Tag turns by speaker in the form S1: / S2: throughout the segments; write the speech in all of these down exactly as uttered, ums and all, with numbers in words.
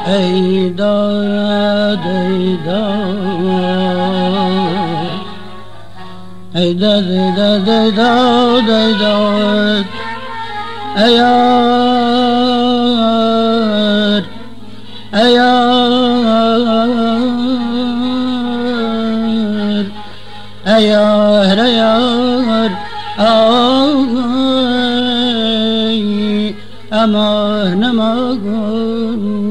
S1: ای داد ای داد ای داد ای داد ای داد ای داد ای یار ای یار ای یار ای یار آی امان امان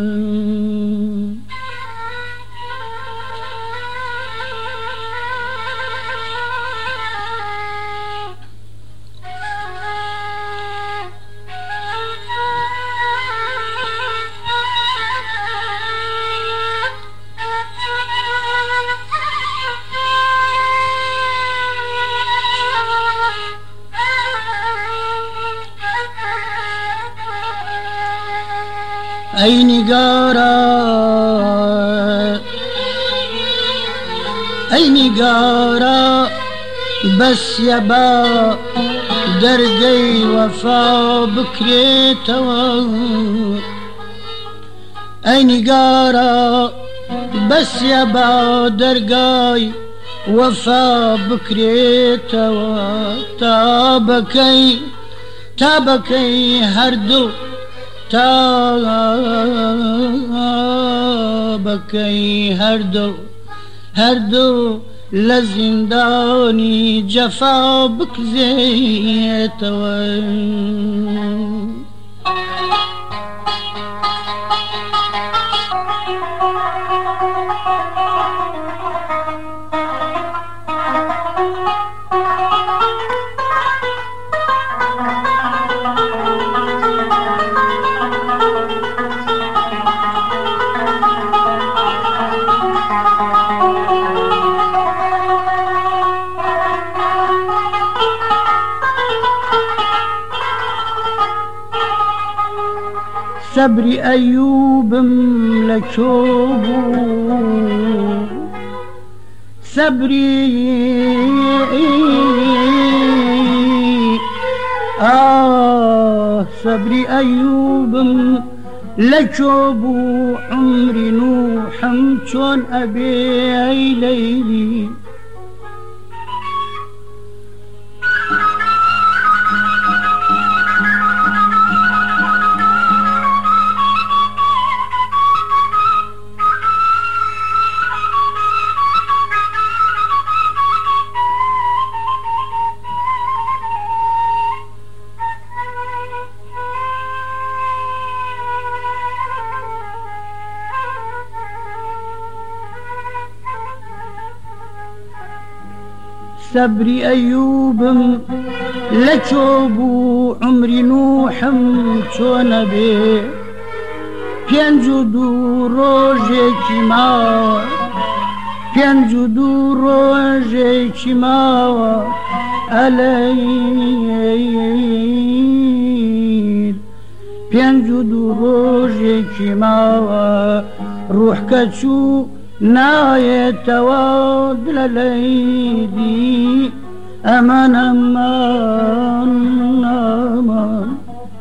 S1: ای نگارا ای نگارا بس یبا درگی وفا بکریتوا ای نگارا بس یبا درگی وفا بکریتوا تا بکی تا بکی هر دو تا بکی هر دو هر دو لزندانی جفا بکزیتوا صبري أيوب ملكوبو صبري آه صبري أيوب ملكوبو عمري نوحم شون أبي ليلي صبري أيوب لچوبو عمري نوحم چون بي پنجو دو روژه کی ما پنجو دو روژه کی ما عليل پنجو دو روژه کی ما روح کچو نايت وادل ليدي أمان أمان أمان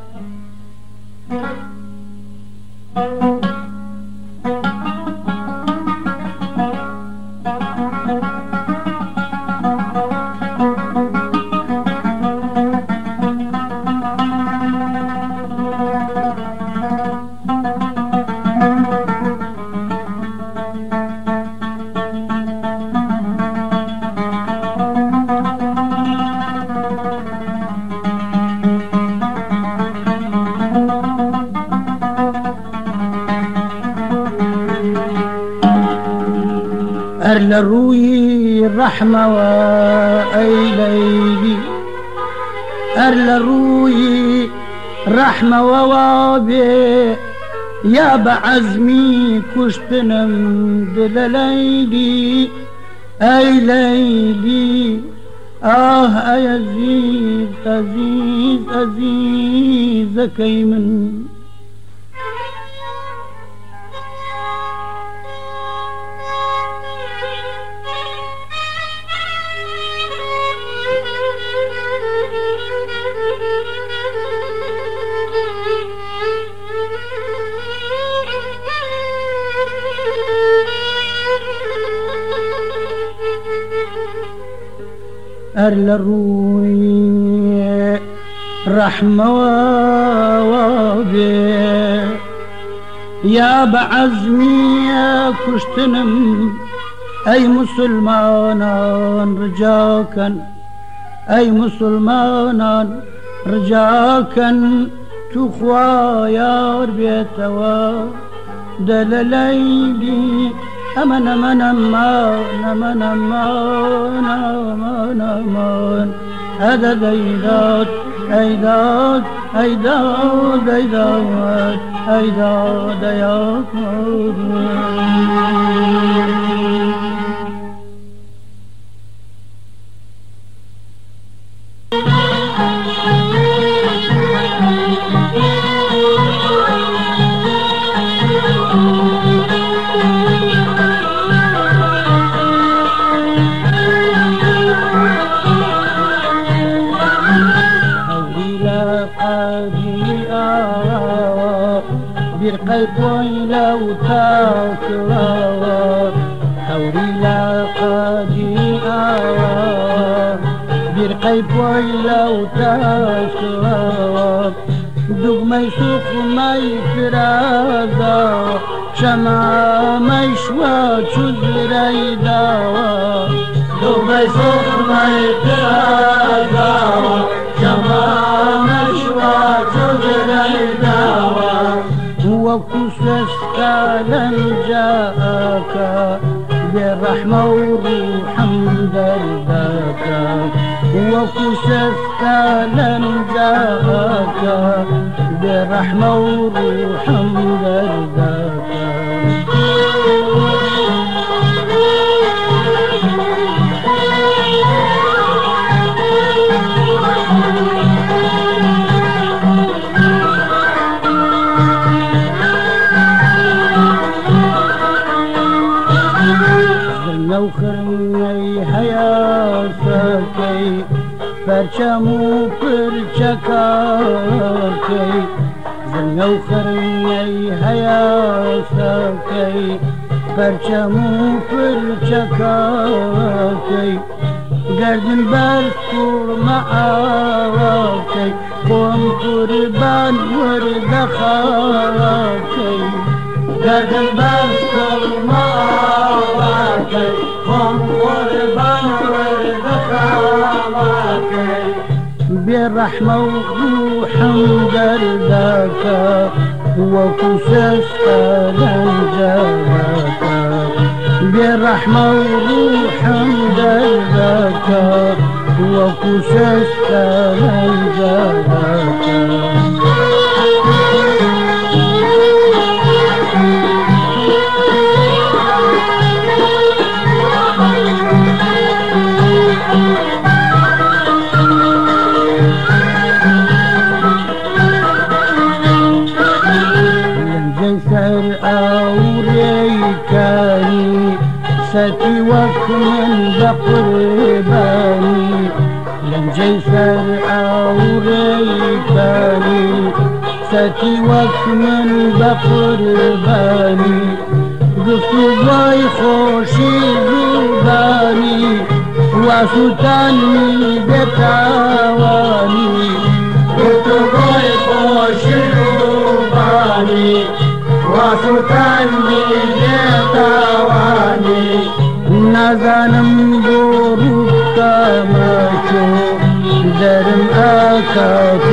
S1: أرل روي الرحمة وأي ليلي أرل روي رحمة ووابي يا بعزمي كشتنم دل ليلي أي ليلي آه أي عزيز عزيز عزيز كيمن هەر لە ڕووی ڕەحمەوە بێ یا بە عەزمیە کوشتنم ئەی موسڵمانان ڕجاکەن ئەی موسڵمانان ڕجاکەن توخوا یار بێتەوە دەلە لەیلی ئەمەن ئەمەن ئەمان ئەمەن ئەمان ئەمان ئەمان هەدە دەیدات ئەیداد ئەیداد ئەیداد ئەیداد ئەیاکۆ بیرقەی بۆی لەو تاکەوە هەوری لاقەدی ئاوە بیرقەی بۆی لەو تاکەوە دوگمەی سوخمەی فرازاوە شەمامەی شوە چوزرەی داوە دوگمەی سوخمەی فرازاوە شەمامەی شوە چوزرەی داوە وەکو سەسکە لەنجاکە بێڕەحمە و ڕوحم دەردەکە وەکو سەسکە لەنجاکە بێڕەحمە و ڕوحم دەردەکە لەو خرمەی هەیاسەکەی پەرچەم و پرچەکەکەی لەو خرمەی هەیاسەکەی پەرچەم و پرچەکەکەی گەردن بەر کوڕمە ئاوەکەی خۆم قوربان وەردەخەکەی گەردن بەر کوڕمە ئاوەکەی خۆم قوربان وەردەخەکەی بێڕەحمە و ڕوحم دەردەکە وەکو سەسکە لەنجاکە بێڕەحمە و ڕوحم دەردەکە وەکو سەسکە لەنجاکە سەر ئاورێیکانی سەتی وەک من بە قوربانی لەنجەی سەر ئاورێیکانی سەتی وەک من بە قوربانی گفتوگۆی خۆشی زوبانی واسووتانی بێتاوانی گفتوگۆی خۆشی زوبانی واسووتانی بێتاوانی نازانم بۆ ڕووکەمە چۆ دەرم ئاکات